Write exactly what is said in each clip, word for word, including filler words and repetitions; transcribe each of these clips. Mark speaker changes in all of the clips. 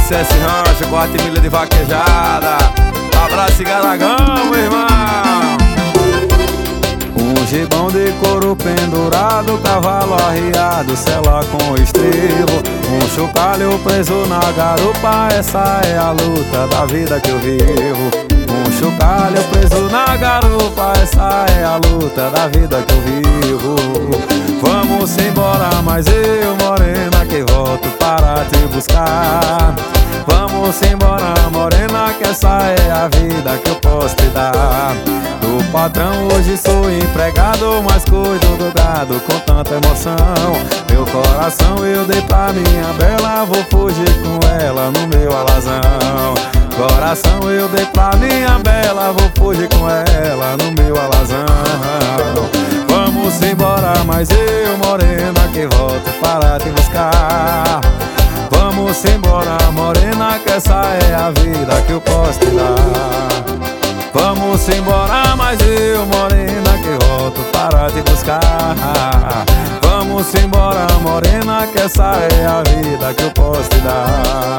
Speaker 1: S S Rancho, quarta e milha de vaquejada. Abraço e garagão, meu irmão.
Speaker 2: Um gibão de couro pendurado, cavalo arriado, sela com estribo. Um chocalho preso na garupa, essa é a luta da vida que eu vivo. Um chocalho preso na garupa, essa é a luta da vida que eu vivo. Vamos embora, mas eu, morena, que volto para te buscar. Vamos embora, morena, que essa é a vida que eu posso te dar. Do patrão hoje sou empregado, mas cuido do gado com tanta emoção. Meu coração eu dei pra minha bela, vou fugir com ela no meu alazão. Coração eu dei pra minha bela, vou fugir com ela no meu alazão. Vamos embora, mas eu, morena, que volto para te buscar. Vamos embora, morena, que essa é a vida que eu posso te dar. Vamos embora, mas eu, morena, que volto para te buscar. Vamos embora, morena, que essa é a vida que eu posso te dar.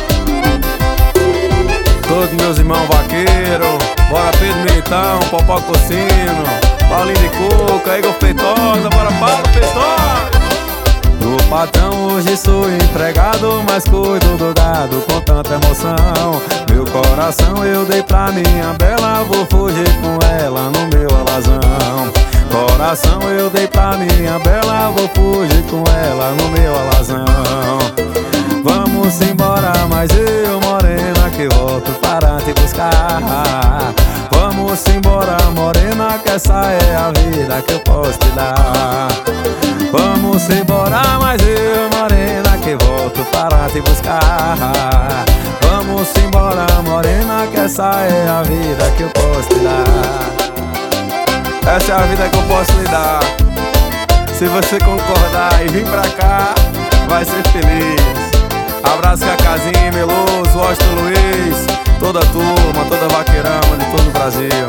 Speaker 1: Todos meus irmãos vaqueiros, bora Pedro Militão, Popó Cocino, Paulinho de Cuca, Igor Feitosa, bora Paulo Feitosa.
Speaker 2: Do patrão hoje sou empregado, mas cuido do gado com tanta emoção. Meu coração eu dei pra minha bela, vou fugir com ela no meu alazão. Coração eu dei pra minha bela, vou fugir com ela no meu alazão. Vamos embora, mas eu, morena, que volto para te buscar. Vamos embora, morena, que essa é a vida que eu posso te dar. Vamos embora, mas eu, morena, que volto para te buscar. Vamos embora, morena, que essa é a vida que eu posso te dar.
Speaker 1: Essa é a vida que eu posso lhe dar. Se você concordar e vir pra cá, vai ser feliz. Abraço Cacazinho, Meloso, Washington Luiz, toda a turma, toda a vaqueirama de todo o Brasil.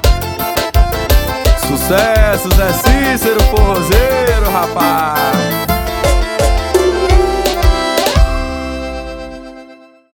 Speaker 1: Sucesso, Zé Cícero, forrozeiro, rapaz.